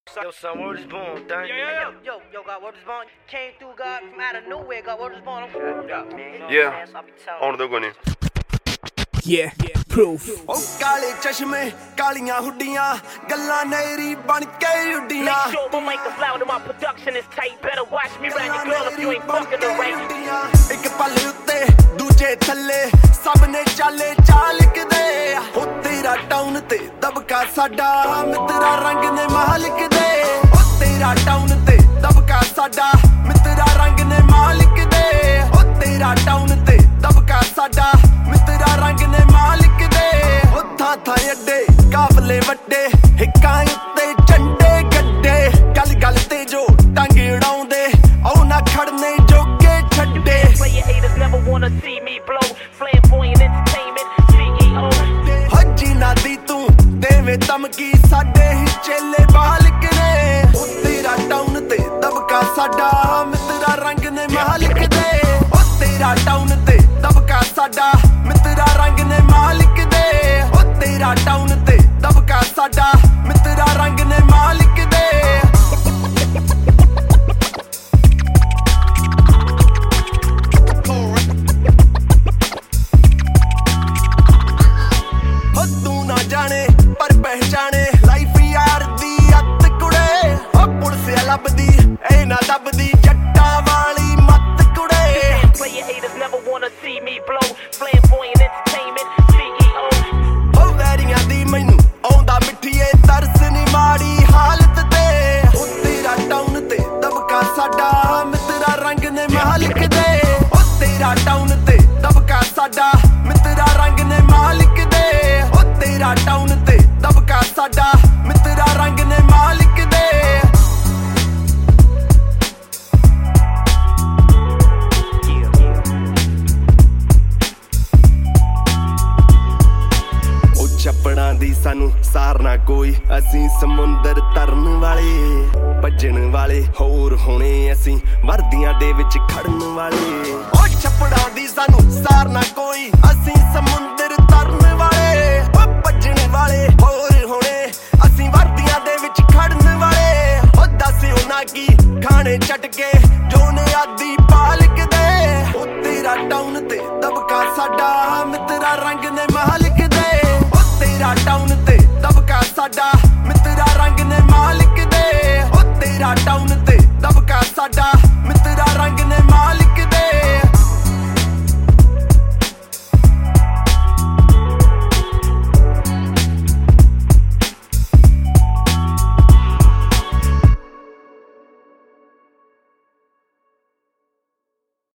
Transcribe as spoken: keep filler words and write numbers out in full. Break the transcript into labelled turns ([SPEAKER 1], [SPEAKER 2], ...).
[SPEAKER 1] Yo, son, word is born, dang.
[SPEAKER 2] Yo, yo, yo, yo, yo, God, word is born. Came through, God, from out of nowhere, God, word is born.
[SPEAKER 3] Yeah, ਆਉਣ ਦੋ ਕੋਈ ਨਹੀਂ
[SPEAKER 4] Yeah, proof.
[SPEAKER 5] ਉਹ ਕਾਲੇ ਚਸ਼ਮੇ ਕਾਲੀਆਂ ਹੁੱਡੀਆਂ ਗੱਲਾਂ ਨੇਰੀ ਬਣ ਕੇ ਉੱਡੀਆਂ
[SPEAKER 2] Make sure my mic is loud and my production is tight. Better watch me round your girl if you ain't fucking the right.
[SPEAKER 5] ਇੱਕ ਪੱਲੇ ਉੱਤੇ ਦੂਜੇ ਥੱਲੇ ਸਭ ਨੇ ਚਾਲੇ ਚਾਲ ਲਿਖਦੇ ਉਹ ਤੇਰਾ ਟਾਊਨ ਤੇ ਦਬਕਾ ਸਾਡਾ ਮਿੱਤਰਾ ਰੰਗ ਨੇ ਮਾਲਿਕ ਦੇ ਉਹ ਤੇਰਾ ਟਾਊਨ ਤੇ ਦਬਕਾ ਸਾਡਾ ਮਿੱਤਰਾ ਰੰਗ ਨੇ ਮਾਲਿਕ ਦੇ ਉਹ ਤੇਰਾ ਟਾਊਨ ਤੇ ਦਬਕਾ ਸਾਡਾ ਮਿੱਤਰਾ ਰੰਗ ਨੇ ਮਾਲਿਕ ਦੇ ਉਹ ਥਾਂ ਥਾਂ ਅੱਡੇ ਕਾਫਲੇ ਵੱਡੇ ਹਿੱਕਾਂ ਉੱਤੇ ਝੰਡੇ ਗੱਡੇ ਗੱਲ ਗੱਲ ਤੇ ਜੋ ਟੰਗ ਉਡਾਉਂਦੇ ਉਹ ਨਾ ਖੜਨੇ ਜੋਗੇ ਛੱਡੇ
[SPEAKER 2] Player haters never wanna see me blow. Flamboyant entertainment C E O.
[SPEAKER 5] ਹੱਜੀ ਨਾ ਦੀ ਤੂੰ ਦੇਵੇਂ ਧਮਕੀ ਸਾਡੇ ਹੀ ਚੇਲੇ ਬਾਲਕ ਨੇ ਉਹ ਤੇਰਾ ਟਾਊਨ ਤੇ ਦਬਕਾ ਸਾਡਾ ਮਿੱਤਰਾ ਰੰਗ ਨੇ ਮਾਲਿਕ ਦੇ ਉਹ ਤੇਰਾ ਟਾਊਨ ਤੇ ਦਬਕਾ ਸਾਡਾ ਮਿੱਤਰਾ ਰੰਗ ਨੇ ਮਾਲਿਕ ਦੇ ਉਹ ਤੇਰਾ ਟਾਊਨ ਤੇ ਦਬਕਾ ਸਾਡਾ ਮਿੱਤਰਾ ਰੰਗ ਨੇ ਮਾਲਿਕ ਦੇ ਤੂੰ ਨਾ ਜਾਣੇ ਪਰ ਪਹਿਚਾਣੇ ਲਾਈਫ ਯਾਰ ਦੀ ਅੱਤ ਕੁੜੇ ਉਹ ਪੁਲਿਸ ਲੱਭਦੀ ਇਹ ਨਾ ਲੱਭਦੀ ਜੱਟਾਂ ਵਾਲੀ ਮੱਤ ਕੁੜੇ
[SPEAKER 2] Player haters never wanna see me blow. Flamboyant entertainment C E O.
[SPEAKER 5] ਉਹ ਵੈਰੀਆਂ ਦੀ ਮੈਨੂੰ ਆਉਂਦਾ ਮਿੱਠੀਏ ਤਰਸ ਨੀ ਮਾੜੀ ਹਾਲਤ ਤੇ ਉਹ ਤੇਰਾ ਟਾਊਨ ਤੇ ਦਬਕਾ ਸਾਡਾ ਮਿੱਤਰਾ ਰੰਗ ਨੇ ਮਾਲਿਕ ਦੇ ਉਹ ਤੇਰਾ ਟਾਊਨ ਤੇ ਦਬਕਾ ਸਾਡਾ ਮਿੱਤਰਾ ਰੰਗ ਨੇ ਮਾਲਿਕ ਦੇ ਉਹ ਤੇਰਾ ਟਾਊਨ ਤੇ ਦਬਕਾ ਸਾਡਾ ਮਿੱਤਰਾ ਰੰਗ ਨੇ ਮਾਲਿਕ ਦੇ ਉਹ ਚੱਪੜਾਂ ਦੀ ਸਾਨੂੰ ਸਾਰਨਾ ਕੋਈ ਅਸੀਂ ਸਮੁੰਦਰ ਤਰਨ ਵਾਲੇ ਭੱਜਣ ਵਾਲੇ ਹੋਰ ਹੋਣੇ ਅਸੀਂ ਵਰਦੀਆਂ ਦੇ ਵਿੱਚ ਖੜਨ ਵਾਲੇ ਉਹ ਚੱਪੜਾਂ ਦੀ ਸਾਨੂੰ ਸਾਰਨਾ ਕੋਈ ਅਸੀਂ ਸਮੁੰਦਰ ਤਰਨ ਵਾਲੇ ਉਹ ਭੱਜਣ ਵਾਲੇ ਹੋਰ ਹੋਣੇ ਅਸੀਂ ਵਰਦੀਆਂ ਦੇ ਵਿੱਚ ਖੜਨ ਵਾਲੇ ਉਹ ਦੱਸ ਉਹਨਾਂ ਕੀ ਖਾਣੇ ਛੱਡ ਕੇ ਜੋ ਨੇ ਆਦੀ ਪਾਲਕ ਦੇ ਉਹ ਤੇਰਾ ਟਾਊਨ ਤੇ ਦਬਕਾ ਸਾਡਾ ਮਿੱਤਰਾ ਰੰਗ ਨੇ